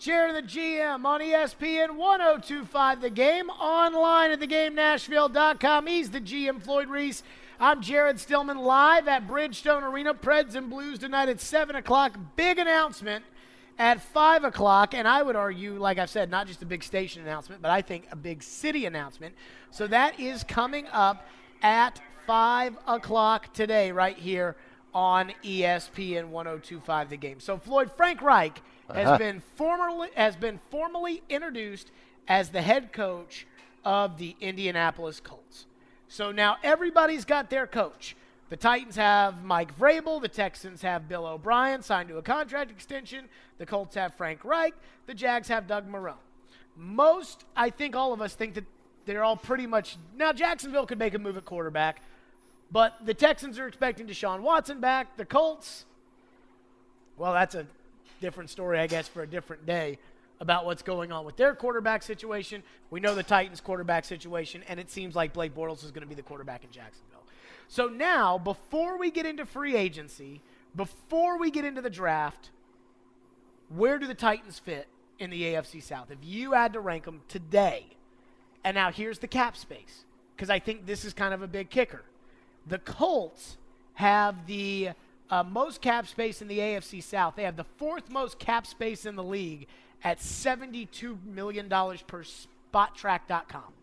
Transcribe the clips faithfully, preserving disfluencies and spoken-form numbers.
Jared the G M on E S P N one oh two point five The Game, online at the game nashville dot com. He's the G M, Floyd Reese. I'm Jared Stillman, live at Bridgestone Arena. Preds and Blues tonight at seven o'clock. Big announcement at five o'clock, and I would argue, like I've said, not just a big station announcement, but I think a big city announcement. So that is coming up at five o'clock today right here on E S P N one oh two point five The Game. So Floyd, Frank Reich has uh-huh. been formally has been formally introduced as the head coach of the Indianapolis Colts. So now everybody's got their coach. The Titans have Mike Vrabel. The Texans have Bill O'Brien, signed to a contract extension. The Colts have Frank Reich. The Jags have Doug Marrone. Most, I think all of us think that they're all pretty much – now Jacksonville could make a move at quarterback, but the Texans are expecting Deshaun Watson back. The Colts, well, that's a different story, I guess, for a different day about what's going on with their quarterback situation. We know the Titans' quarterback situation, and it seems like Blake Bortles is going to be the quarterback in Jacksonville. So now, before we get into free agency, before we get into the draft, where do the Titans fit in the A F C South? If you had to rank them today, and now here's the cap space, because I think this is kind of a big kicker. The Colts have the uh, most cap space in the A F C South. They have the fourth most cap space in the league at seventy-two million dollars per spot track dot com.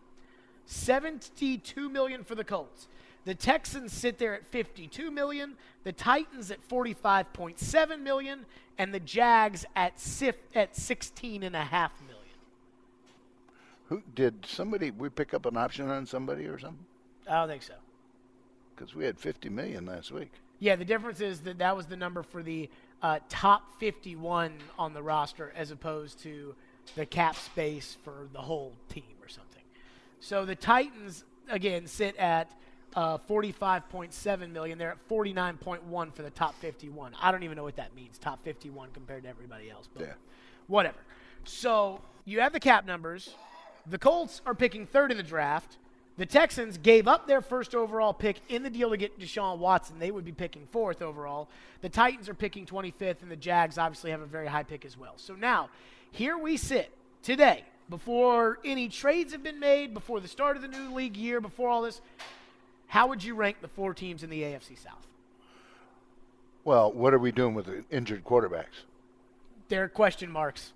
seventy-two million dollars for the Colts. The Texans sit there at fifty-two million dollars, the Titans at forty-five point seven million dollars, and the Jags at at sixteen point five million dollars. Who did somebody we pick up an option on somebody or something? I don't think so. Because we had fifty million dollars last week. Yeah, the difference is that that was the number for the uh, top fifty-one on the roster as opposed to the cap space for the whole team or something. So the Titans, again, sit at uh, forty-five point seven million dollars. They're at forty-nine point one for the top fifty-one. I don't even know what that means, top fifty-one compared to everybody else. But yeah. Whatever. So you have the cap numbers. The Colts are picking third in the draft. The Texans gave up their first overall pick in the deal to get Deshaun Watson. They would be picking fourth overall. The Titans are picking twenty-fifth, and the Jags obviously have a very high pick as well. So now, here we sit today, before any trades have been made, before the start of the new league year, before all this. How would you rank the four teams in the A F C South? Well, what are we doing with the injured quarterbacks? They're question marks.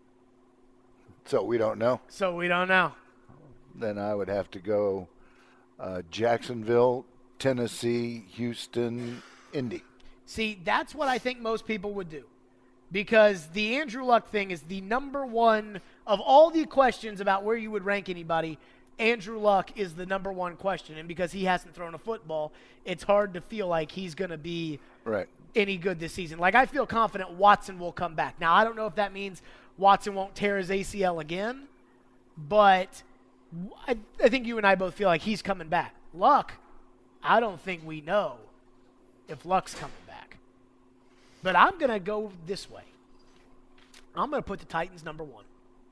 So we don't know? So we don't know. Then I would have to go uh, Jacksonville, Tennessee, Houston, Indy. See, that's what I think most people would do. Because the Andrew Luck thing is the number one of all the questions about where you would rank anybody. Andrew Luck is the number one question. And because he hasn't thrown a football, it's hard to feel like he's going to be right. any good this season. Like, I feel confident Watson will come back. Now, I don't know if that means Watson won't tear his A C L again, but I, I think you and I both feel like he's coming back. Luck, I don't think we know if Luck's coming back. But I'm going to go this way. I'm going to put the Titans number one.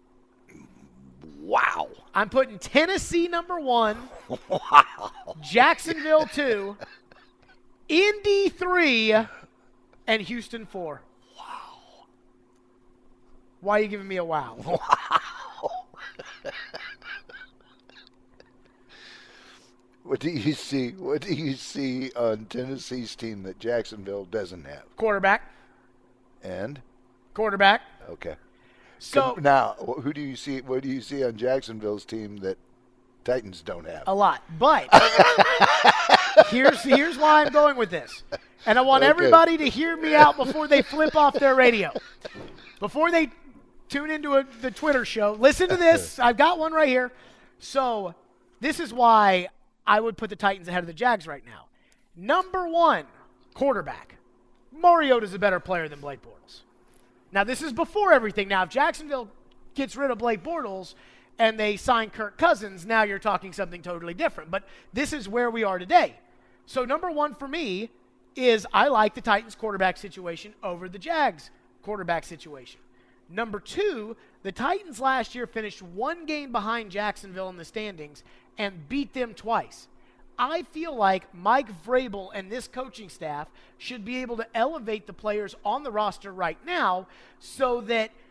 Wow. I'm putting Tennessee number one. Wow. Jacksonville two. Indy three. And Houston four. Wow. Why are you giving me a wow? Wow. What do you see? What do you see on Tennessee's team that Jacksonville doesn't have? Quarterback. And? Quarterback. Okay. So now, who do you see? What do you see on Jacksonville's team that Titans don't have? A lot, but here's here's why I'm going with this, and I want okay. everybody to hear me out before they flip off their radio, before they tune into a, the Twitter show. Listen to this. I've got one right here. So this is why I would put the Titans ahead of the Jags right now. Number one, quarterback. Mariota's a better player than Blake Bortles. Now, this is before everything. Now, if Jacksonville gets rid of Blake Bortles and they sign Kirk Cousins, now you're talking something totally different. But this is where we are today. So, number one for me is I like the Titans quarterback situation over the Jags quarterback situation. Number two, the Titans last year finished one game behind Jacksonville in the standings and beat them twice. I feel like Mike Vrabel and this coaching staff should be able to elevate the players on the roster right now so that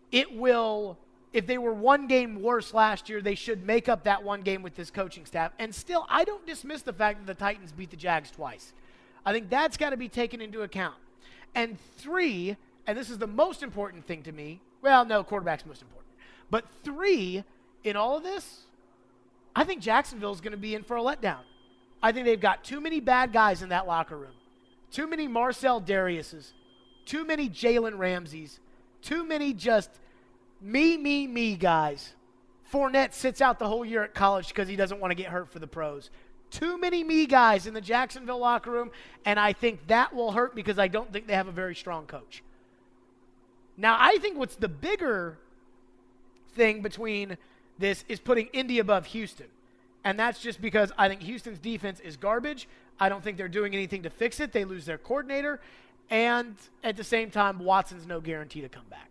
it will, if they were one game worse last year, they should make up that one game with this coaching staff. And still, I don't dismiss the fact that the Titans beat the Jags twice. I think that's got to be taken into account. And three, and this is the most important thing to me, well, no, quarterback's most important. But three, in all of this, I think Jacksonville is going to be in for a letdown. I think they've got too many bad guys in that locker room. Too many Marcel Dariuses. Too many Jalen Ramseys. Too many just me, me, me guys. Fournette sits out the whole year at college because he doesn't want to get hurt for the pros. Too many me guys in the Jacksonville locker room, and I think that will hurt because I don't think they have a very strong coach. Now, I think what's the bigger thing between this is putting Indy above Houston. And that's just because I think Houston's defense is garbage. I don't think they're doing anything to fix it. They lose their coordinator. And at the same time, Watson's no guarantee to come back.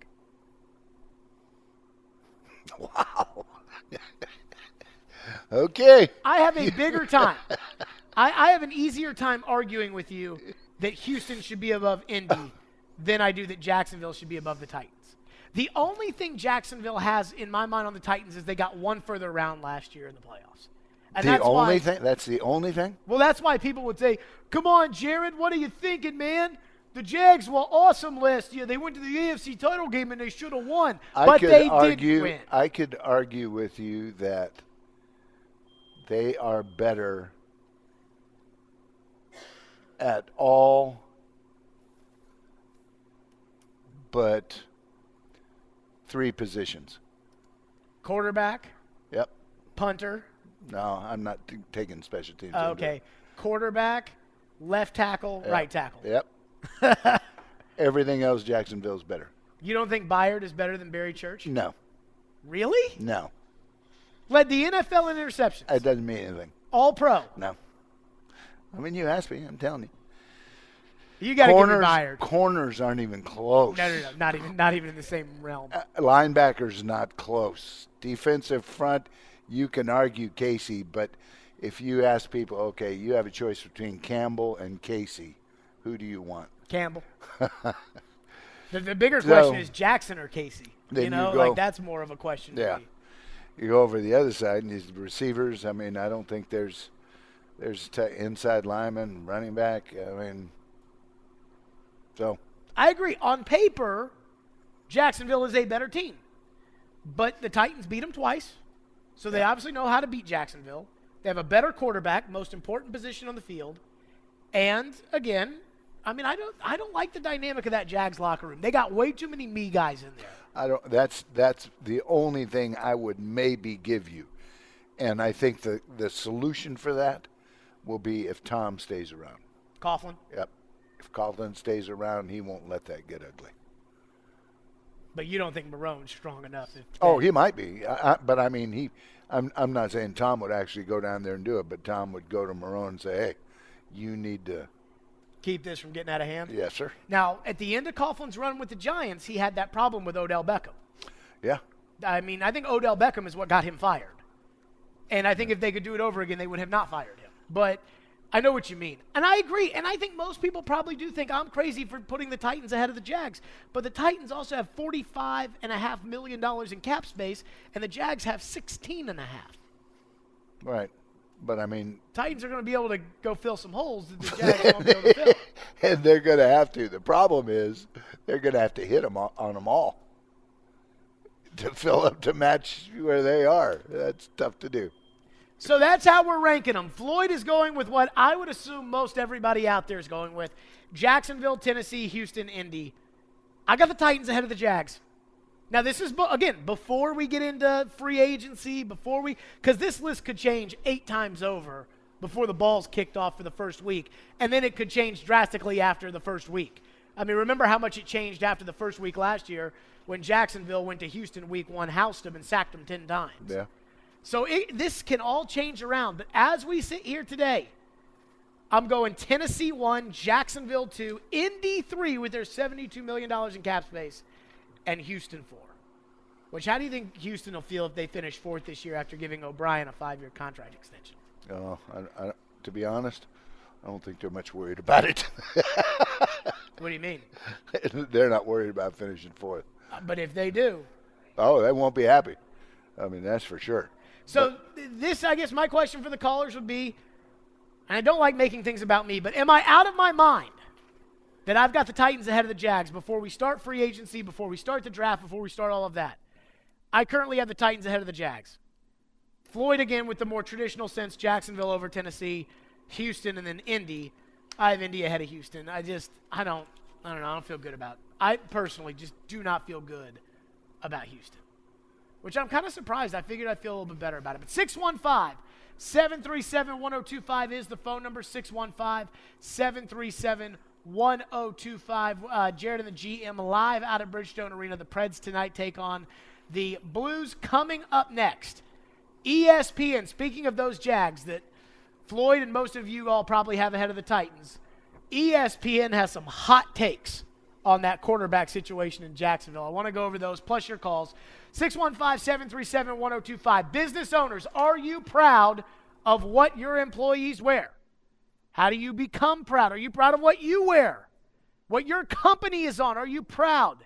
Wow. Okay. I have a bigger time. I, I have an easier time arguing with you that Houston should be above Indy than I do that Jacksonville should be above the Titans. The only thing Jacksonville has in my mind on the Titans is they got one further round last year in the playoffs. And the that's only why, thing? That's the only thing? Well, that's why people would say, come on, Jared, what are you thinking, man? The Jags were awesome last year. They went to the A F C title game and they should have won. I but could they argue, didn't win. I could argue with you that they are better at all but three positions. Quarterback. Yep. Punter. No, I'm not t- taking special teams. Uh, okay. Quarterback, left tackle, Yep. right tackle. Yep. Everything else, Jacksonville's better. You don't think Byard is better than Barry Church? No. Really? No. Led the N F L in interceptions. It doesn't mean anything. All pro. No. I mean, you asked me. I'm telling you. You got to give me Corners, Byard. corners aren't even close. No, no, no. Not even, not even in the same realm. Uh, linebackers not close. Defensive front, you can argue Casey, but if you ask people, okay, you have a choice between Campbell and Casey, who do you want? Campbell. the, the bigger So, question is Jackson or Casey. then You know, you go- like that's more of a question. to Yeah. me. You go over the other side, and these receivers, I mean, I don't think there's there's t- inside lineman, running back. I mean, so. I agree. On paper, Jacksonville is a better team. But the Titans beat them twice, so they obviously know how to beat Jacksonville. They have a better quarterback, most important position on the field. And, again, I mean, I don't I don't like the dynamic of that Jags locker room. They got way too many me guys in there. I don't. That's that's the only thing I would maybe give you, and I think the the solution for that will be if Tom stays around. Coughlin. Yep. If Coughlin stays around, he won't let that get ugly. But you don't think Marone's strong enough? If Oh, he might be, I, I, but I mean, he. I'm I'm not saying Tom would actually go down there and do it, but Tom would go to Marone and say, "Hey, you need to." keep this from getting out of hand? Yes, sir. Now, at the end of Coughlin's run with the Giants, he had that problem with Odell Beckham. Yeah. I mean, I think Odell Beckham is what got him fired. And I think if they could do it over again, they would have not fired him. But I know what you mean. And I agree. And I think most people probably do think I'm crazy for putting the Titans ahead of the Jags. But the Titans also have forty-five point five million dollars in cap space, and the Jags have sixteen point five. Right. But, I mean. Titans are going to be able to go fill some holes that the Jags won't be able to fill. And they're going to have to. The problem is they're going to have to hit them on them all to fill up to match where they are. That's tough to do. So that's how we're ranking them. Floyd is going with what I would assume most everybody out there is going with. Jacksonville, Tennessee, Houston, Indy. I got the Titans ahead of the Jags. Now, this is, again, before we get into free agency, before we – because this list could change eight times over before the ball's kicked off for the first week, and then it could change drastically after the first week. I mean, remember how much it changed after the first week last year when Jacksonville went to Houston week one, housed them, and sacked them ten times. Yeah. So it, this can all change around. But as we sit here today, I'm going Tennessee one, Jacksonville two, Indy three with their seventy-two million dollars in cap space, and Houston four. Which, how do you think Houston will feel if they finish fourth this year after giving O'Brien a five-year contract extension? Oh, I, I, to be honest, I don't think they're much worried about it. What do you mean? They're not worried about finishing fourth. Uh, but if they do. Oh, they won't be happy. I mean, that's for sure. So th- this, I guess my question for the callers would be, and I don't like making things about me, but am I out of my mind that I've got the Titans ahead of the Jags before we start free agency, before we start the draft, before we start all of that? I currently have the Titans ahead of the Jags. Floyd again with the more traditional sense, Jacksonville over Tennessee, Houston, and then Indy. I have Indy ahead of Houston. I just, I don't, I don't know, I don't feel good about it. I personally just do not feel good about Houston, which I'm kind of surprised. I figured I'd feel a little bit better about it. But six one five, seven three seven, one oh two five is the phone number, six one five, seven three seven, one oh two five. Uh, Jared and the G M live out at Bridgestone Arena. The Preds tonight take on the Blues. Coming up next, E S P N, speaking of those Jags that Floyd and most of you all probably have ahead of the Titans, E S P N has some hot takes on that quarterback situation in Jacksonville. I want to go over those, plus your calls. six one five, seven three seven, one oh two five. Business owners, are you proud of what your employees wear? How do you become proud? Are you proud of what you wear? What your company is on? Are you proud?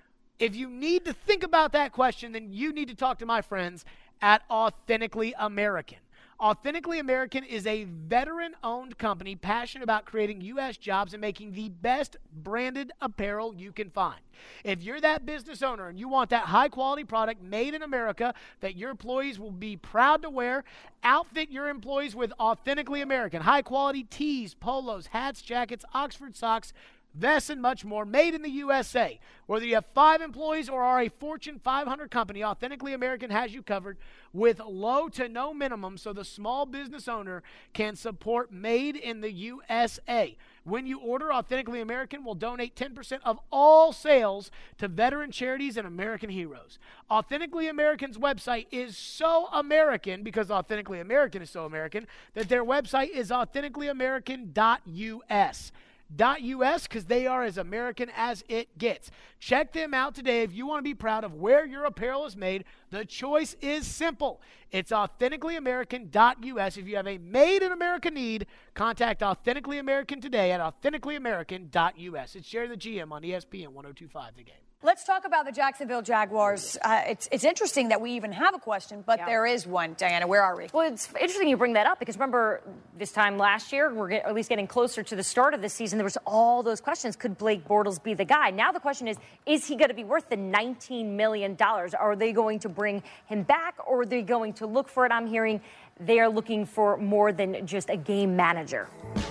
If you need to think about that question, then you need to talk to my friends at Authentically American. Authentically American is a veteran-owned company passionate about creating U S jobs and making the best branded apparel you can find. If you're that business owner and you want that high-quality product made in America that your employees will be proud to wear, outfit your employees with Authentically American. High-quality tees, polos, hats, jackets, Oxford socks, vests, and much more, made in the U S A. Whether you have five employees or are a Fortune five hundred company, Authentically American has you covered with low to no minimum so the small business owner can support made in the U S A. When you order, Authentically American will donate ten percent of all sales to veteran charities and American heroes. Authentically American's website is so American, because Authentically American is so American, that their website is authentically american dot U S. .us, because they are as American as it gets. Check them out today if you want to be proud of where your apparel is made. The choice is simple. It's authentically american dot U S. If you have a Made in America need, contact Authentically American today at authentically american dot U S. It's Jared the G M on E S P N one oh two five The Game. Let's talk about the Jacksonville Jaguars. Uh, it's it's interesting that we even have a question, but yeah. there is one. Diana, where are we? Well, it's interesting you bring that up, because remember this time last year, we're get, at least getting closer to the start of the season, there was all those questions. Could Blake Bortles be the guy? Now the question is, is he going to be worth the nineteen million dollars? Are they going to bring him back, or are they going to look for it? I'm hearing they are looking for more than just a game manager.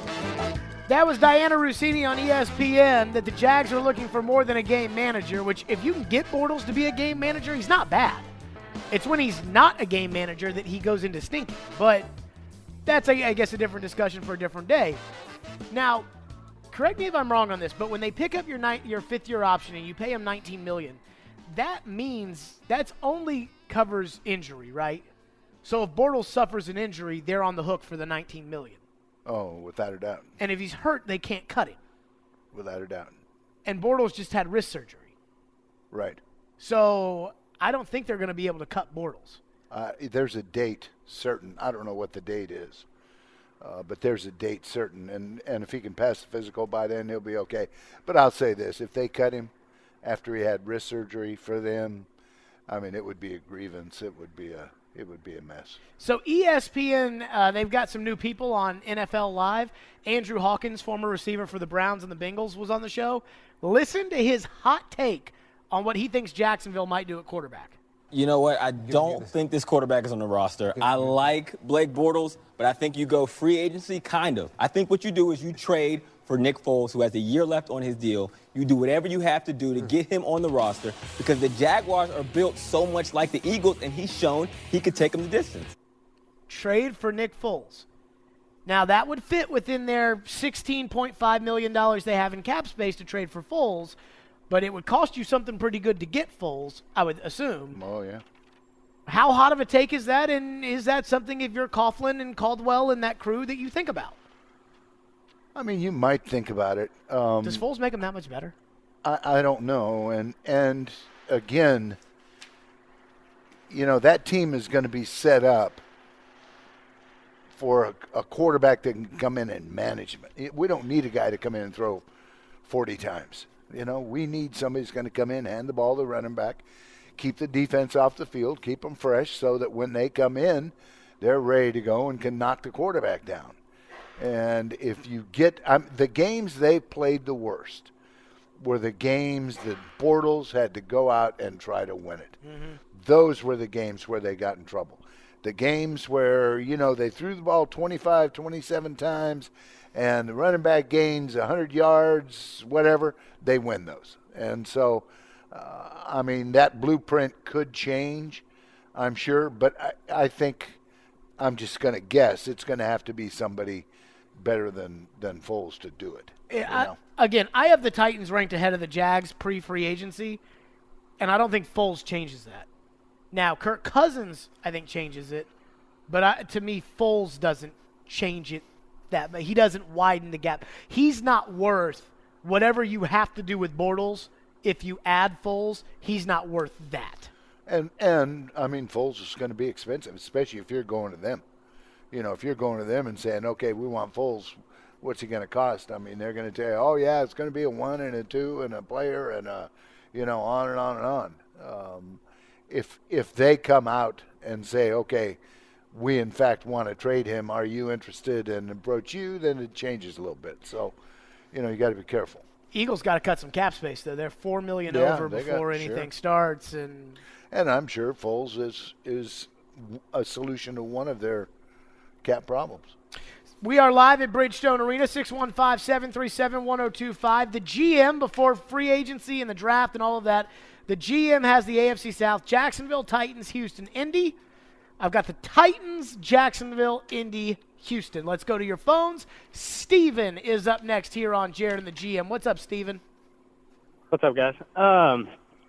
That was Diana Rossini on E S P N, that the Jags are looking for more than a game manager, which if you can get Bortles to be a game manager, he's not bad. It's when he's not a game manager that he goes into stinking. But that's, I guess, a different discussion for a different day. Now, correct me if I'm wrong on this, but when they pick up your ni- your fifth-year option and you pay him nineteen million dollars, that means that's only covers injury, right? So if Bortles suffers an injury, they're on the hook for the nineteen million dollars. Oh, without a doubt. And if he's hurt, they can't cut him. Without a doubt. And Bortles just had wrist surgery. Right. So I don't think they're going to be able to cut Bortles. Uh, there's a date certain. I don't know what the date is, uh, but there's a date certain. And, and if he can pass the physical by then, he'll be okay. But I'll say this. If they cut him after he had wrist surgery for them, I mean, it would be a grievance. It would be a It would be a mess. So E S P N, uh, they've got some new people on N F L Live. Andrew Hawkins, former receiver for the Browns and the Bengals, was on the show. Listen to his hot take on what he thinks Jacksonville might do at quarterback. You know what? I don't think this quarterback is on the roster. I like Blake Bortles, but I think you go free agency, kind of. I think what you do is you trade for Nick Foles, who has a year left on his deal. You do whatever you have to do to get him on the roster, because the Jaguars are built so much like the Eagles, and he's shown he could take them the distance. Trade for Nick Foles. Now, that would fit within their sixteen point five million dollars they have in cap space to trade for Foles, but it would cost you something pretty good to get Foles, I would assume. Oh, yeah. How hot of a take is that, and is that something, if you're Coughlin and Caldwell and that crew, that you think about? I mean, you might think about it. Um, Does Foles make him that much better? I, I don't know. And, and again, you know, that team is going to be set up for a, a quarterback that can come in and management. We don't need a guy to come in and throw forty times. You know, we need somebody who's going to come in, hand the ball to the running back, keep the defense off the field, keep them fresh so that when they come in, they're ready to go and can knock the quarterback down. And if you get um, – the games they played the worst were the games that Bortles had to go out and try to win it. Mm-hmm. Those were the games where they got in trouble. The games where, you know, they threw the ball twenty-five, twenty-seven times and the running back gains one hundred yards, whatever, they win those. And so, uh, I mean, that blueprint could change, I'm sure, but I, I think I'm just going to guess it's going to have to be somebody better than, than Foles to do it. Yeah, I, again, I have the Titans ranked ahead of the Jags pre-free agency, and I don't think Foles changes that. Now, Kirk Cousins, I think, changes it, but I, to me, Foles doesn't change it that much. He doesn't widen the gap. He's not worth whatever you have to do with Bortles. If you add Foles, he's not worth that. And, and I mean, Foles is going to be expensive, especially if you're going to them. You know, if you're going to them and saying, okay, we want Foles, what's he going to cost? I mean, they're going to tell you, oh, yeah, it's going to be a one and a two and a player and, a, you know, on and on and on. Um, if if they come out and say, okay, we in fact want to trade him, are you interested, and approach you, then it changes a little bit. So, you know, you got to be careful. Eagles got to cut some cap space, though. They're four million yeah, over before got, anything sure. starts, and and I'm sure Foles is is a solution to one of their cap problems. We are live at Bridgestone Arena, six one five, seven three seven, one oh two five. The G M, before free agency and the draft and all of that, the G M has the A F C South, Jacksonville, Titans, Houston, Indy. I've got the Titans, Jacksonville, Indy, Houston. Let's go to your phones. Steven is up next here on Jared and the G M. What's up, Steven? What's up, guys? Um,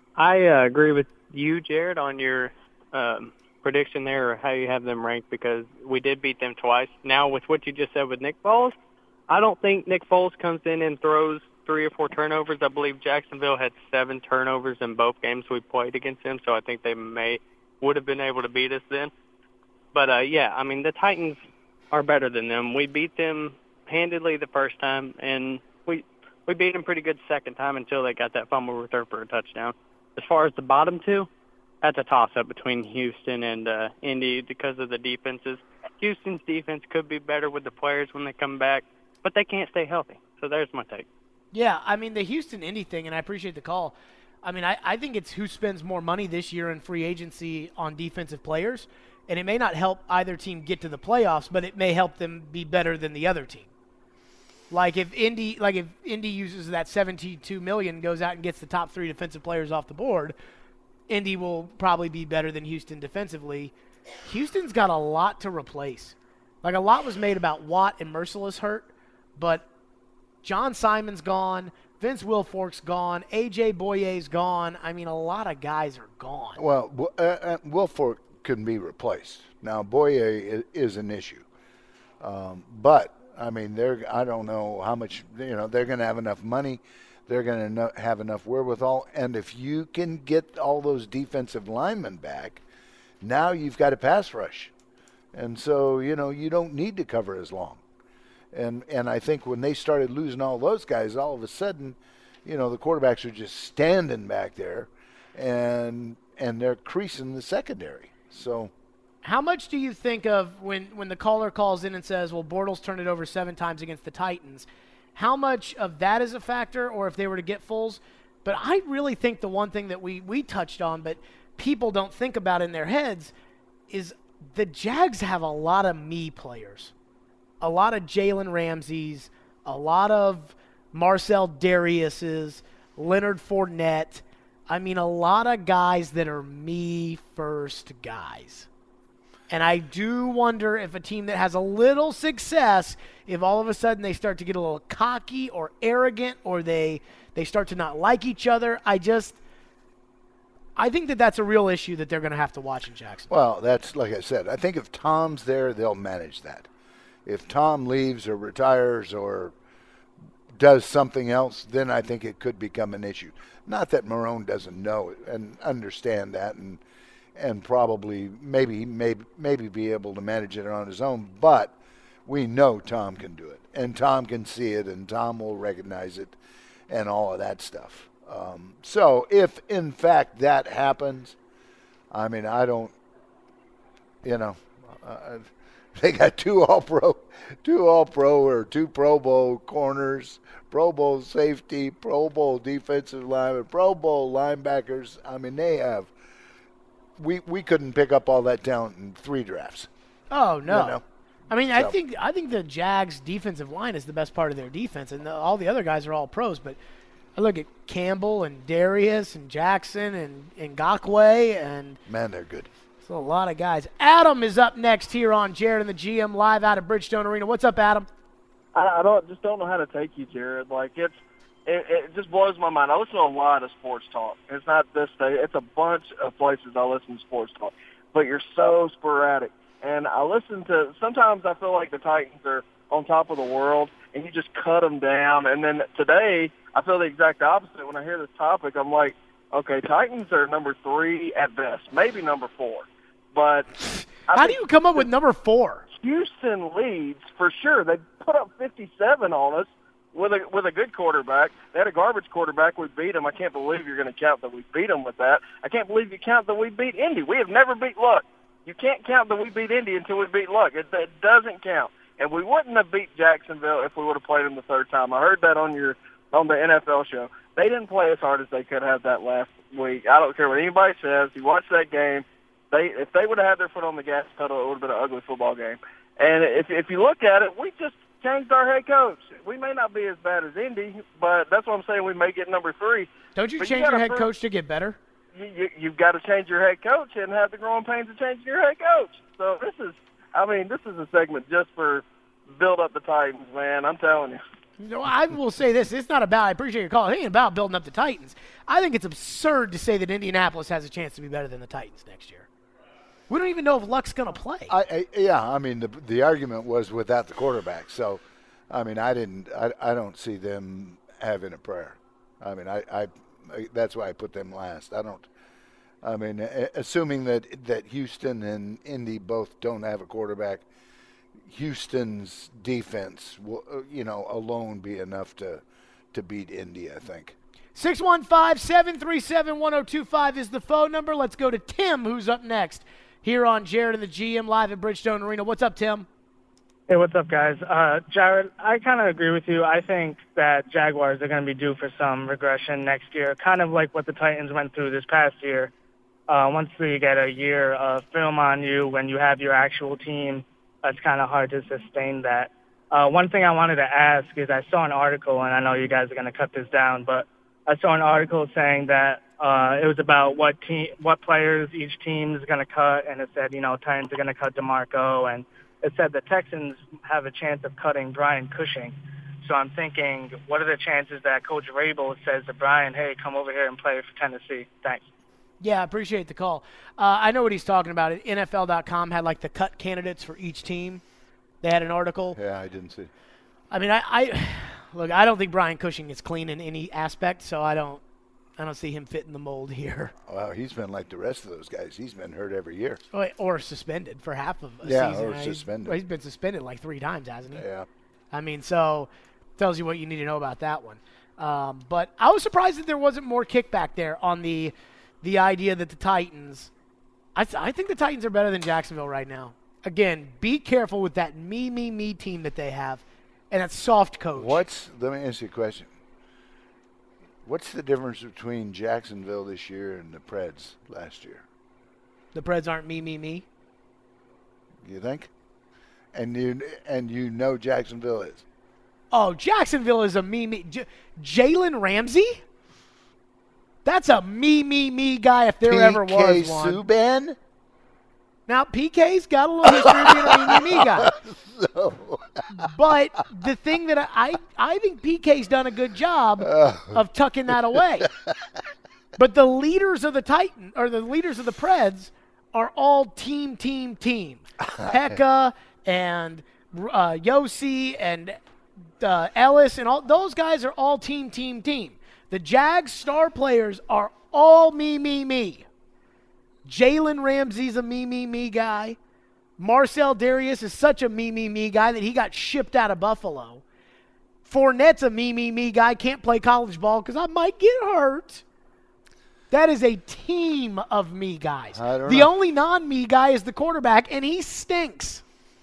I uh, agree with you, Jared, on your um, prediction there, or how you have them ranked, because we did beat them twice. Now, with what you just said with Nick Foles, I don't think Nick Foles comes in and throws three or four turnovers. I believe Jacksonville had seven turnovers in both games we played against them, so I think they may would have been able to beat us then. But, uh, yeah, I mean, the Titans are better than them. We beat them handedly the first time, and we we beat them pretty good the second time until they got that fumble return for a touchdown. As far as the bottom two, that's a toss-up between Houston and uh, Indy because of the defenses. Houston's defense could be better with the players when they come back, but they can't stay healthy. So there's my take. Yeah, I mean, the Houston-Indy thing, and I appreciate the call. I mean, I, I think it's who spends more money this year in free agency on defensive players, and it may not help either team get to the playoffs, but it may help them be better than the other team. Like if Indy, like if Indy uses that seventy-two million dollars, goes out and gets the top three defensive players off the board, Indy will probably be better than Houston defensively. Houston's got a lot to replace. Like a lot was made about Watt and Merciless hurt, but John Simon's gone, Vince Wilfork's gone, A J Boye's gone. I mean, a lot of guys are gone. Well, uh, uh, Wilfork can be replaced. Now, Boye is, is an issue. Um, but, I mean, they're I don't know how much, you know, they're going to have enough money. They're going to have enough wherewithal. And if you can get all those defensive linemen back, now you've got a pass rush. And so, you know, you don't need to cover as long. And and I think when they started losing all those guys, all of a sudden, you know, the quarterbacks are just standing back there, and and they're creasing the secondary. So, how much do you think of when, when the caller calls in and says, well, Bortles turned it over seven times against the Titans, how much of that is a factor, or if they were to get Foles? But I really think the one thing that we, we touched on, but people don't think about in their heads, is the Jags have a lot of me players. A lot of Jalen Ramsey's, a lot of Marcel Darius's, Leonard Fournette. I mean, a lot of guys that are me-first guys. And I do wonder if a team that has a little success, if all of a sudden they start to get a little cocky or arrogant, or they, they start to not like each other. I just – I think that that's a real issue that they're going to have to watch in Jackson. Well, that's like I said. I think if Tom's there, they'll manage that. If Tom leaves or retires or does something else, then I think it could become an issue. Not that Marrone doesn't know it and understand that, and and probably maybe maybe maybe be able to manage it on his own. But we know Tom can do it, and Tom can see it, and Tom will recognize it, and all of that stuff. Um, so if, in fact, that happens, I mean, I don't, you know, uh, they got two all-pro, two all-pro or two Pro Bowl corners, Pro Bowl safety, Pro Bowl defensive lineman, Pro Bowl linebackers. I mean, they have we we couldn't pick up all that talent in three drafts. Oh no. You know? I mean, So- I think I think the Jags' defensive line is the best part of their defense, and the, all the other guys are all pros. But I look at Campbell and Darius and Jackson and and Ngakoue, and Man, they're good. it's a lot of guys. Adam is up next here on Jared and the G M live out of Bridgestone Arena. What's up, Adam? I, I don't just don't know how to take you, Jared. Like it's it, it just blows my mind. I listen to a lot of sports talk. It's not this day. It's a bunch of places I listen to sports talk. But you're so sporadic. And I listen to sometimes I feel like the Titans are on top of the world, and you just cut them down. And then today I feel the exact opposite. When I hear this topic, I'm like, okay, Titans are number three at best, maybe number four. But I How do think you come up with number four? Houston leads for sure. They put up fifty-seven on us with a with a good quarterback. They had a garbage quarterback. We beat them. I can't believe you're going to count that we beat them with that. I can't believe you count that we beat Indy. We have never beat Luck. You can't count that we beat Indy until we beat Luck. It, it doesn't count. And we wouldn't have beat Jacksonville if we would have played them the third time. I heard that on your on the N F L show. They didn't play as hard as they could have that last week. I don't care what anybody says. You watch that game. They if they would have had their foot on the gas pedal, it would have been an ugly football game. And if if you look at it, we just changed our head coach. We may not be as bad as Indy, but that's what I'm saying. We may get number three. Don't you But change gotta your head prove- coach to get better? You, you, you've got to change your head coach and have the growing pains of changing your head coach. So this is, I mean, this is a segment just for build up the Titans, man. I'm telling you. You know, I will say this. It's not about, I appreciate your call. It ain't about building up the Titans. I think it's absurd to say that Indianapolis has a chance to be better than the Titans next year. We don't even know if Luck's going to play. I, I yeah, I mean the the argument was without the quarterback. So, I mean, I didn't, I, I don't see them having a prayer. I mean, I, I, that's why I put them last. I don't. I mean, assuming that that Houston and Indy both don't have a quarterback, Houston's defense will, you know, alone be enough to to beat Indy, I think. six one five, seven three seven, one oh two five is the phone number. Let's go to Tim, who's up next here on Jared and the G M live at Bridgestone Arena. What's up, Tim? Hey, what's up, guys? Uh, Jared, I kind of agree with you. I think that Jaguars are going to be due for some regression next year, kind of like what the Titans went through this past year. Uh, once you get a year of film on you, when you have your actual team, it's kind of hard to sustain that. Uh, one thing I wanted to ask is I saw an article, and I know you guys are going to cut this down, but I saw an article saying that uh, it was about what team, what players each team is going to cut, and it said, you know, Titans are going to cut DeMarco, and it said the Texans have a chance of cutting Brian Cushing. So I'm thinking, what are the chances that Coach Rabel says to Brian, hey, come over here and play for Tennessee? Thanks. Yeah, I appreciate the call. Uh, I know what he's talking about. N F L dot com had like the cut candidates for each team. They had an article. Yeah, I didn't see. I mean, I, I look. I don't think Brian Cushing is clean in any aspect, so I don't. I don't see him fitting the mold here. Well, he's been like the rest of those guys. He's been hurt every year. Or, or suspended for half of a Yeah, season. or He's- suspended. Well, he's been suspended like three times, hasn't he? Yeah. I mean, so tells you what you need to know about that one. Um, but I was surprised that there wasn't more kickback there on the the idea that the Titans. I, th- I think the Titans are better than Jacksonville right now. Again, be careful with that me, me, me team that they have, and that soft coach. What's let me ask you a question. What's the difference between Jacksonville this year and the Preds last year? The Preds aren't me, me, me. You think? And you and you know Jacksonville is. Oh, Jacksonville is a me, me. J- Jalen Ramsey? That's a me, me, me guy if there ever was one. Subban? Now, P K's got a little history of being a me, me, me guy. So, But the thing that I, I, I think P K's done a good job of tucking that away. But the leaders of the Titan or the leaders of the Preds are all team, team, team. Pekka and uh, Yossi and uh, Ellis and all those guys are all team, team, team. The Jags star players are all me, me, me. Jalen Ramsey's a me, me, me guy. Marcel Darius is such a me, me, me guy that he got shipped out of Buffalo. Fournette's a me, me, me guy. Can't play college ball because I might get hurt. That is a team of me guys. I don't the know. only non-me guy is the quarterback, and he stinks.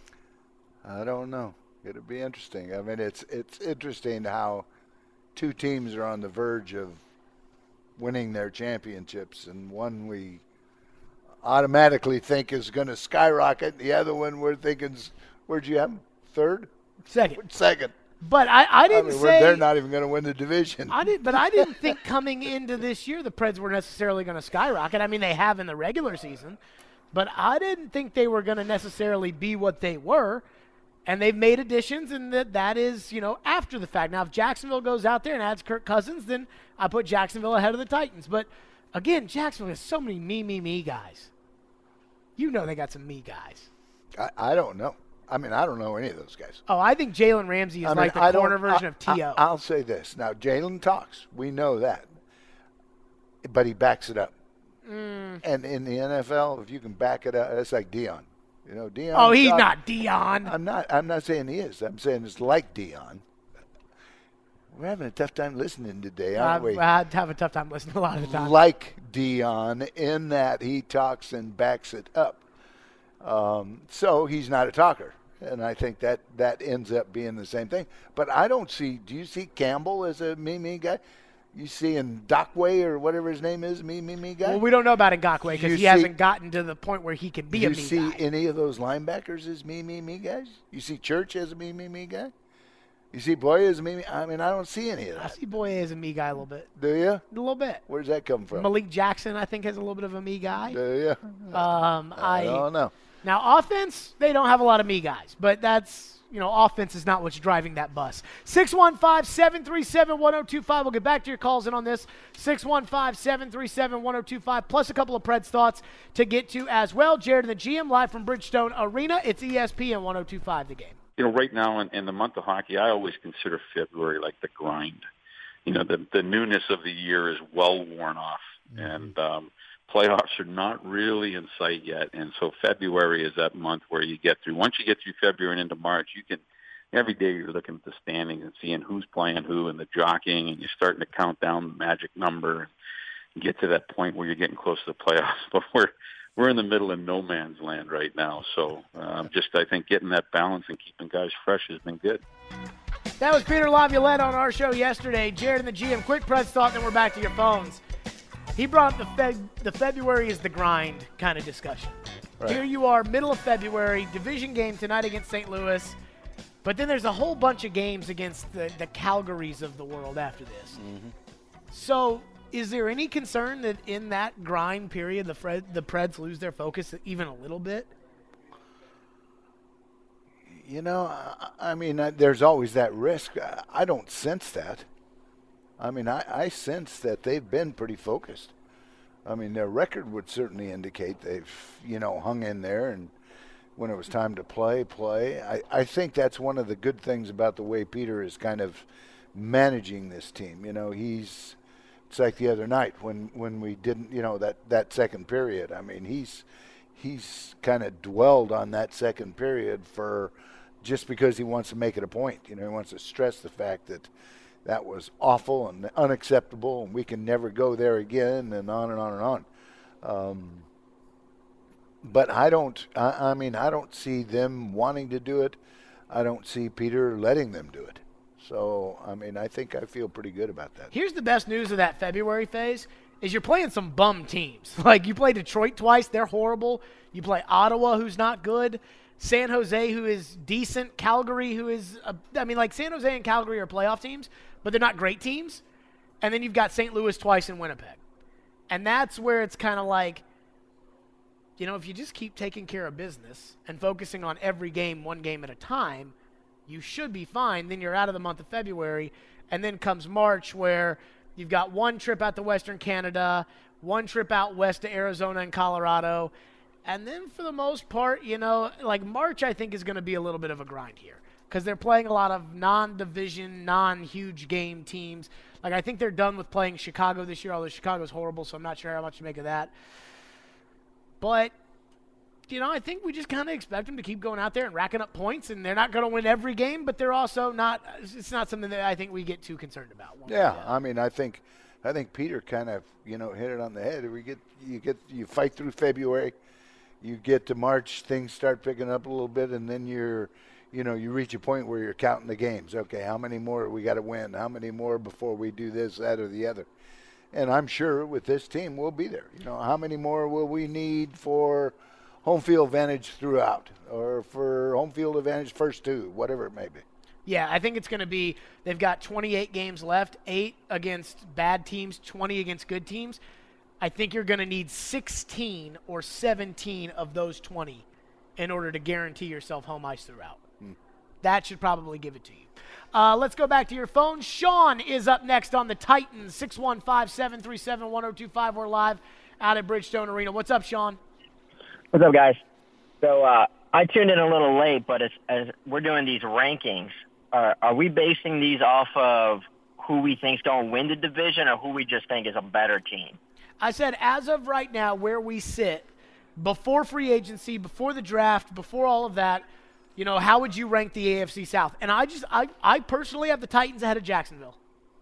I don't know. It'll be interesting. I mean, it's it's interesting how two teams are on the verge of winning their championships, and one we automatically think is going to skyrocket. The other one we're thinking, where'd you have them? Third? Second. Second. But I, I didn't I mean, say they're not even going to win the division. I did, but I didn't think coming into this year the Preds were necessarily going to skyrocket. I mean, they have in the regular season, but I didn't think they were going to necessarily be what they were. And they've made additions, and that that is, you know, after the fact. Now, if Jacksonville goes out there and adds Kirk Cousins, then I put Jacksonville ahead of the Titans. But again, Jacksonville has so many me, me, me guys. You know they got some me guys. I, I don't know. I mean, I don't know any of those guys. Oh, I think Jalen Ramsey is I mean, like the I corner don't- version I- of T O. I, I'll say this. Now, Jalen talks. We know that. But he backs it up. Mm. And in the N F L, if you can back it up, it's like Dion. You know, Dion. Oh, he's not Dion. I'm not. I'm not saying he is. I'm saying it's like Dion. We're having a tough time listening today, aren't I, we? I have a tough time listening a lot of the time. Like Dion, in that he talks and backs it up. Um, so he's not a talker, and I think that that ends up being the same thing. But I don't see. Do you see Campbell as a me me guy? You see in Dockway or whatever his name is, me me me guy. Well, we don't know about Ngakoue because You he see- hasn't gotten to the point where he can be Do a you me see guy. any of those linebackers as me me me guys? You see Church as a me me me guy? You see Boye as a me me? I mean, I don't see any of I that. see Boye as a me guy a little bit. Do you? A little bit. Where's that come from? Malik Jackson, I think, has a little bit of a me guy. Do you? Um, I, I don't know. Now, offense, they don't have a lot of me guys, but that's, you know, offense is not what's driving that bus. six one five, seven three seven, one oh two five. We'll get back to your calls in on this. six one five, seven three seven, one oh two five, plus a couple of Preds thoughts to get to as well. Jared and the G M live from Bridgestone Arena. It's E S P N one oh two five, the game. You know, right now in, in the month of hockey, I always consider February like the grind. You know, the the newness of the year is well worn off, mm-hmm. and um, playoffs are not really in sight yet. And so February is that month where you get through. Once you get through February and into March, you can every day you're looking at the standings and seeing who's playing who and the jockeying, and you're starting to count down the magic number and get to that point where you're getting close to the playoffs. But we're we're in the middle of no man's land right now. So um, just I think getting that balance and keeping guys fresh has been good. That was Peter Laviolette on our show yesterday. Jared and the G M, quick Preds thought, then we're back to your phones. He brought up the, Feb- the February is the grind kind of discussion. Right. Here you are, middle of February, division game tonight against Saint Louis. But then there's a whole bunch of games against the, the Calgarys of the world after this. Mm-hmm. So is there any concern that in that grind period the Fred, the Preds lose their focus even a little bit? You know, I, I mean, I, there's always that risk. I, I don't sense that. I mean, I, I sense that they've been pretty focused. I mean, their record would certainly indicate they've, you know, hung in there, and when it was time to play, play. I, I think that's one of the good things about the way Peter is kind of managing this team. You know, he's, it's like the other night when, when we didn't, you know, that, that second period. I mean, he's he's kind of dwelled on that second period for just because he wants to make it a point. You know, he wants to stress the fact that that was awful and unacceptable, and we can never go there again, and on and on and on. Um, but I don't, I, I mean, I don't see them wanting to do it. I don't see Peter letting them do it. So, I mean, I think I feel pretty good about that. Here's the best news of that February phase is you're playing some bum teams. Like, you play Detroit twice. They're horrible. You play Ottawa, who's not good. San Jose, who is decent. Calgary, who is, a, I mean, like, San Jose and Calgary are playoff teams, but they're not great teams. And then you've got Saint Louis twice in Winnipeg. And that's where it's kind of like, you know, if you just keep taking care of business and focusing on every game, one game at a time, you should be fine. Then you're out of the month of February. And then comes March, where you've got one trip out to Western Canada, one trip out west to Arizona and Colorado. And then for the most part, you know, like March I think is going to be a little bit of a grind here because they're playing a lot of non-division, non-huge game teams. Like, I think they're done with playing Chicago this year, although Chicago's horrible, so I'm not sure how much to make of that. But you know, I think we just kind of expect them to keep going out there and racking up points, and they're not going to win every game, but they're also not – it's not something that I think we get too concerned about. Yeah, I mean, I think I think Peter kind of, you know, hit it on the head. We get you get you fight through February, you get to March, things start picking up a little bit, and then you're – you know, you reach a point where you're counting the games. Okay, how many more we got to win? How many more before we do this, that, or the other? And I'm sure with this team we'll be there. You know, how many more will we need for home field advantage throughout, or for home field advantage first two, whatever it may be? Yeah, I think it's going to be they've got twenty-eight games left, eight against bad teams, twenty against good teams. I think you're going to need sixteen or seventeen of those twenty in order to guarantee yourself home ice throughout. That should probably give it to you. Uh, let's go back to your phone. Sean is up next on the Titans, six one five, seven three seven, one oh two five. We're live out at Bridgestone Arena. What's up, Sean? What's up, guys? So uh, I tuned in a little late, but as, as we're doing these rankings, uh, are we basing these off of who we think is going to win the division or who we just think is a better team? I said as of right now where we sit, before free agency, before the draft, before all of that, you know, how would you rank the A F C South? And I just, I, I personally have the Titans ahead of Jacksonville.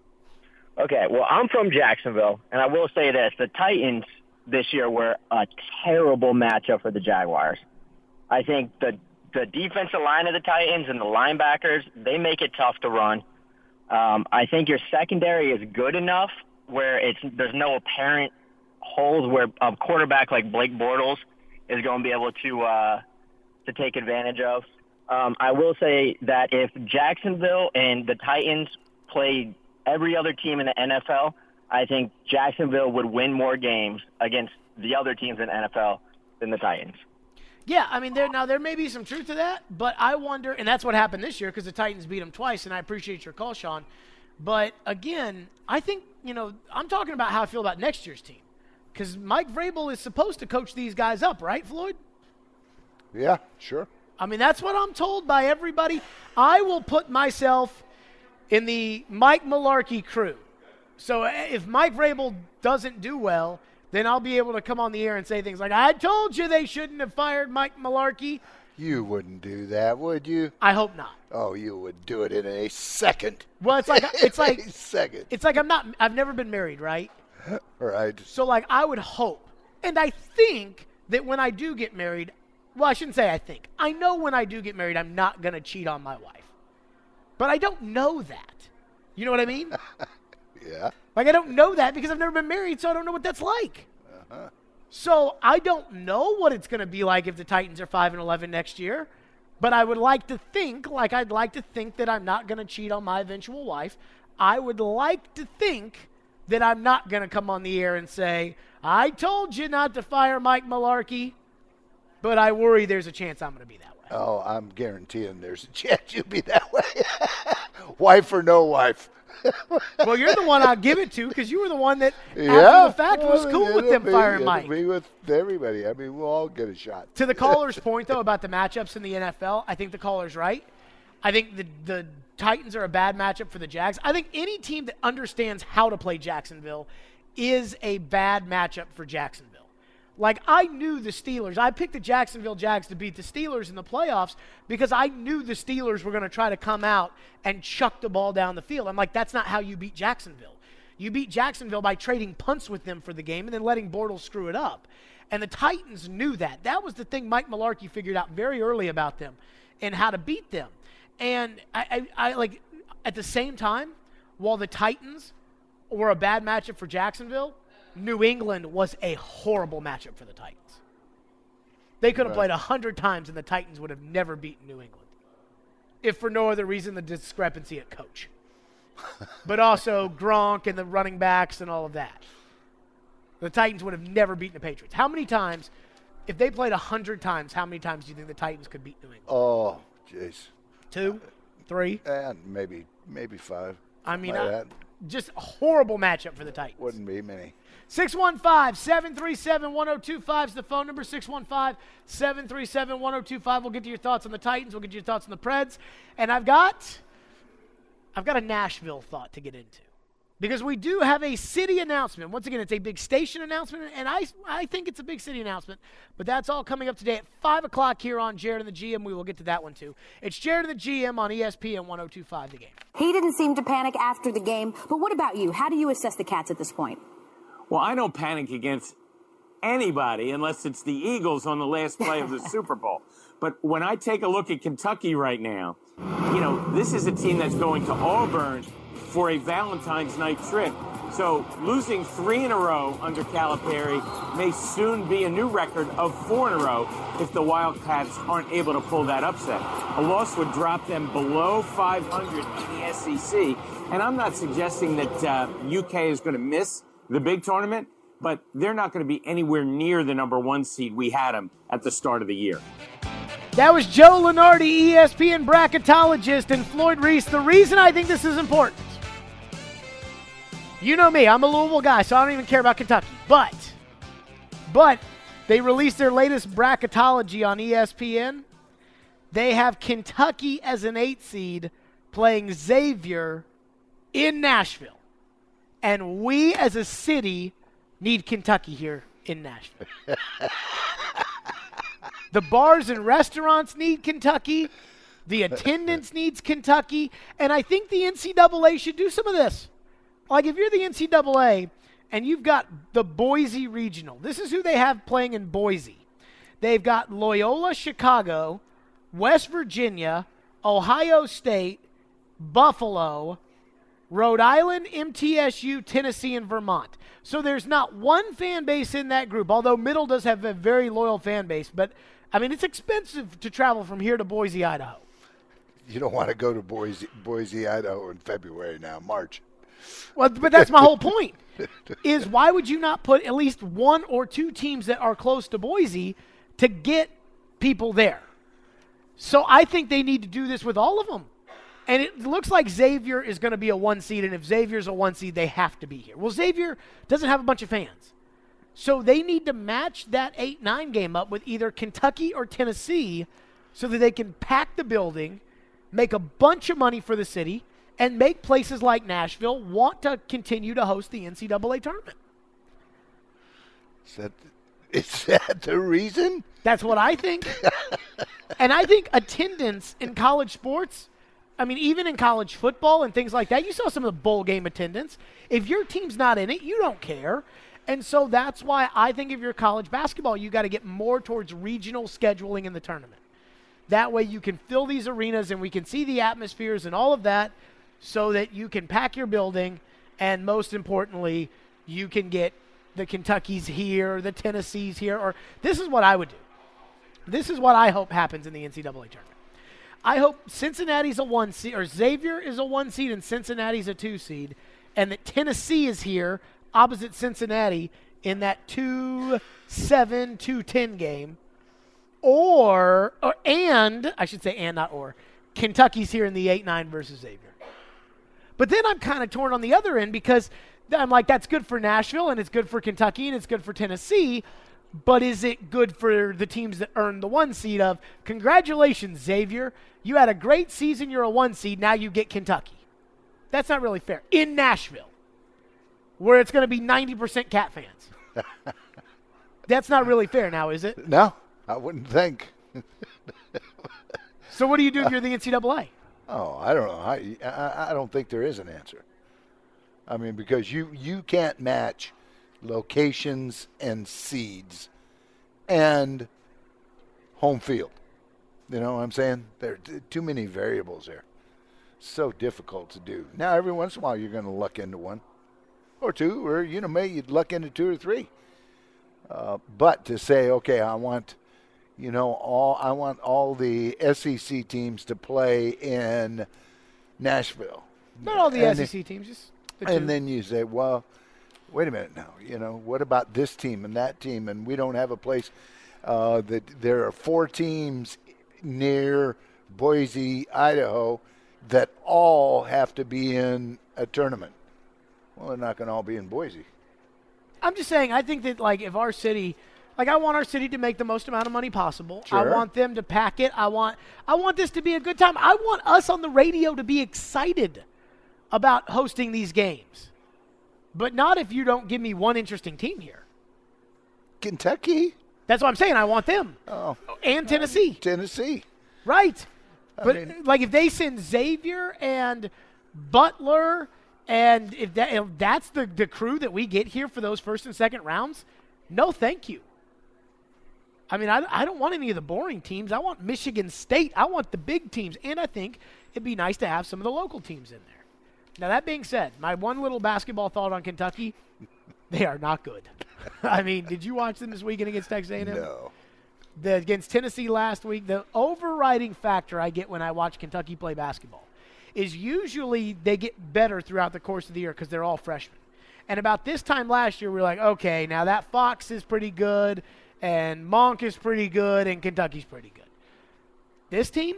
Okay, well, I'm from Jacksonville, and I will say this. The Titans this year were a terrible matchup for the Jaguars. I think the the defensive line of the Titans and the linebackers, they make it tough to run. Um, I think your secondary is good enough where it's there's no apparent holes where a quarterback like Blake Bortles is going to be able to uh, to take advantage of. Um, I will say that if Jacksonville and the Titans played every other team in the N F L, I think Jacksonville would win more games against the other teams in the N F L than the Titans. Yeah, I mean, there now there may be some truth to that, but I wonder, and that's what happened this year because the Titans beat them twice, and I appreciate your call, Sean. But, again, I think, you know, I'm talking about how I feel about next year's team because Mike Vrabel is supposed to coach these guys up, right, Floyd? Yeah, sure. I mean, that's what I'm told by everybody. I will put myself in the Mike Mularkey crew. So if Mike Vrabel doesn't do well, then I'll be able to come on the air and say things like, I told you they shouldn't have fired Mike Mularkey. You wouldn't do that, would you? I hope not. Oh, you would do it in a second. Well, it's like it's like a second. It's like I'm not I've never been married, right? Right. So like I would hope, and I think that when I do get married, well, I shouldn't say I think. I know when I do get married, I'm not going to cheat on my wife. But I don't know that. You know what I mean? Yeah. Like, I don't know that because I've never been married, so I don't know what that's like. Uh-huh. So I don't know what it's going to be like if the Titans are five and eleven next year. But I would like to think, like I'd like to think that I'm not going to cheat on my eventual wife. I would like to think that I'm not going to come on the air and say, I told you not to fire Mike Mularkey. But I worry there's a chance I'm going to be that way. Oh, I'm guaranteeing there's a chance you'll be that way. Wife or no wife. Well, you're the one I'll give it to because you were the one that, yeah. after the fact, well, was cool with them be, firing it'll Mike. Be with everybody. I mean, we'll all get a shot. To the caller's point, though, about the matchups in the N F L, I think the caller's right. I think the the Titans are a bad matchup for the Jags. I think any team that understands how to play Jacksonville is a bad matchup for Jacksonville. Like, I knew the Steelers. I picked the Jacksonville Jags to beat the Steelers in the playoffs because I knew the Steelers were going to try to come out and chuck the ball down the field. I'm like, that's not how you beat Jacksonville. You beat Jacksonville by trading punts with them for the game and then letting Bortles screw it up. And the Titans knew that. That was the thing Mike Mularkey figured out very early about them and how to beat them. And I, I, I like, at the same time, while the Titans were a bad matchup for Jacksonville, New England was a horrible matchup for the Titans. They could have right. played a hundred times, and the Titans would have never beaten New England, if for no other reason the discrepancy at coach. But also Gronk and the running backs and all of that. The Titans would have never beaten the Patriots. How many times, if they played a hundred times, how many times do you think the Titans could beat New England? Oh, jeez. Two? Three? And maybe maybe five. I mean, like I, just a horrible matchup for the Titans. Wouldn't be many. six one five, seven three seven, one oh two five is the phone number, six one five, seven three seven, one oh two five. We'll get to your thoughts on the Titans. We'll get to your thoughts on the Preds. And I've got I've got a Nashville thought to get into because we do have a city announcement. Once again, it's a big station announcement, and I, I think it's a big city announcement. But that's all coming up today at five o'clock here on Jared and the G M. We will get to that one, too. It's Jared and the G M on E S P N one oh two point five The Game. He didn't seem to panic after the game, but what about you? How do you assess the Cats at this point? Well, I don't panic against anybody unless it's the Eagles on the last play of the Super Bowl. But when I take a look at Kentucky right now, you know, this is a team that's going to Auburn for a Valentine's night trip. So losing three in a row under Calipari may soon be a new record of four in a row if the Wildcats aren't able to pull that upset. A loss would drop them below five hundred in the S E C. And I'm not suggesting that uh, U K is going to miss the big tournament, but they're not going to be anywhere near the number one seed we had them at the start of the year. That was Joe Lunardi, E S P N bracketologist, and Floyd Reese. The reason I think this is important, you know me, I'm a Louisville guy, so I don't even care about Kentucky. But, but they released their latest bracketology on E S P N. They have Kentucky as an eight seed playing Xavier in Nashville. And we as a city need Kentucky here in Nashville. The bars and restaurants need Kentucky. The attendance needs Kentucky. And I think the N C double A should do some of this. Like if you're the N C double A and you've got the Boise Regional, this is who they have playing in Boise. They've got Loyola Chicago, West Virginia, Ohio State, Buffalo, Rhode Island, M T S U, Tennessee, and Vermont. So there's not one fan base in that group, although Middle does have a very loyal fan base. But, I mean, it's expensive to travel from here to Boise, Idaho. You don't want to go to Boise, Boise, Idaho in February now, March. Well, but that's my whole point, is why would you not put at least one or two teams that are close to Boise to get people there? So I think they need to do this with all of them. And it looks like Xavier is going to be a one seed, and if Xavier's a one seed, they have to be here. Well, Xavier doesn't have a bunch of fans. So they need to match that eight nine game up with either Kentucky or Tennessee so that they can pack the building, make a bunch of money for the city, and make places like Nashville want to continue to host the N C double A tournament. Is that, is that the reason? That's what I think. And I think attendance in college sports, I mean, even in college football and things like that, you saw some of the bowl game attendance. If your team's not in it, you don't care. And so that's why I think if you're college basketball, you got to get more towards regional scheduling in the tournament. That way you can fill these arenas and we can see the atmospheres and all of that so that you can pack your building, and most importantly, you can get the Kentuckys here, the Tennessees here, or this is what I would do. This is what I hope happens in the N C double A tournament. I hope Cincinnati's a one seed, or Xavier is a one seed and Cincinnati's a two seed, and that Tennessee is here opposite Cincinnati in that two seven, two ten game. Or, or, and, I should say and, not or, Kentucky's here in the eight nine versus Xavier. But then I'm kind of torn on the other end because I'm like, that's good for Nashville and it's good for Kentucky and it's good for Tennessee. But is it good for the teams that earned the one seed of, congratulations, Xavier. You had a great season. You're a one seed. Now you get Kentucky. That's not really fair. In Nashville, where it's going to be ninety percent Cat fans. That's not really fair now, is it? No, I wouldn't think. So what do you do if you're the N C double A? Oh, I don't know. I, I, I don't think there is an answer. I mean, because you, you can't match locations and seeds and home field. You know what I'm saying? There are too many variables there. So difficult to do. Now, every once in a while, you're going to luck into one or two, or, you know, maybe you'd luck into two or three. Uh, but to say, okay, I want, you know, all I want all the S E C teams to play in Nashville. Not all the and S E C then, teams, just the two. And then you say, well, wait a minute now. You know, what about this team and that team? And we don't have a place uh, that there are four teams near Boise, Idaho, that all have to be in a tournament. Well, they're not going to all be in Boise. I'm just saying, I think that, like, if our city, like, I want our city to make the most amount of money possible. Sure. I want them to pack it. I want, I want this to be a good time. I want us on the radio to be excited about hosting these games. But not if you don't give me one interesting team here. Kentucky? That's what I'm saying. I want them. Oh. And Tennessee. Tennessee. Right. I but, mean, like, if they send Xavier and Butler, and if, that, if that's the, the crew that we get here for those first and second rounds, no thank you. I mean, I, I don't want any of the boring teams. I want Michigan State. I want the big teams. And I think it'd be nice to have some of the local teams in there. Now, that being said, my one little basketball thought on Kentucky, they are not good. I mean, did you watch them this weekend against Texas A and M? No. The, against Tennessee last week, the overriding factor I get when I watch Kentucky play basketball is usually they get better throughout the course of the year because they're all freshmen. And about this time last year, we were like, okay, now that Fox is pretty good, and Monk is pretty good, and Kentucky's pretty good. This team,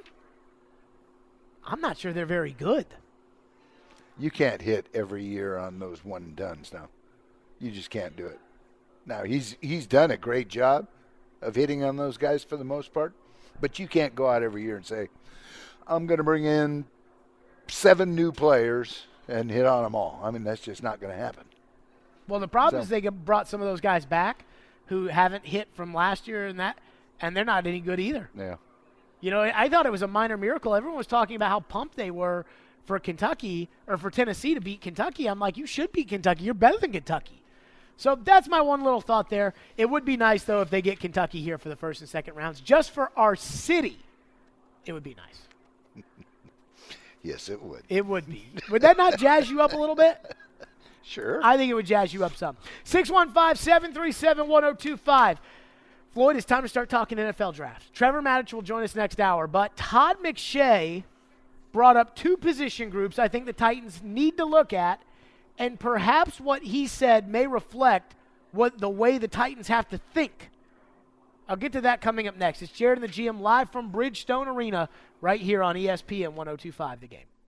I'm not sure they're very good. You can't hit every year on those one and dones now. You just can't do it. Now, he's he's done a great job of hitting on those guys for the most part, but you can't go out every year and say, I'm going to bring in seven new players and hit on them all. I mean, that's just not going to happen. Well, the problem So- is they get- brought some of those guys back who haven't hit from last year and that, and they're not any good either. Yeah. You know, I thought it was a minor miracle. Everyone was talking about how pumped they were for Kentucky or for Tennessee to beat Kentucky. I'm like, you should beat Kentucky. You're better than Kentucky. So that's my one little thought there. It would be nice, though, if they get Kentucky here for the first and second rounds. Just for our city, it would be nice. Yes, it would. It would be. Would that not jazz you up a little bit? Sure. I think it would jazz you up some. six one five, seven three seven, one oh two five. Floyd, it's time to start talking N F L draft. Trevor Maddich will join us next hour, but Todd McShay brought up two position groups I think the Titans need to look at, and perhaps what he said may reflect what the way the Titans have to think. I'll get to that coming up next. It's Jared and the G M live from Bridgestone Arena right here on E S P N one oh two point five The Game.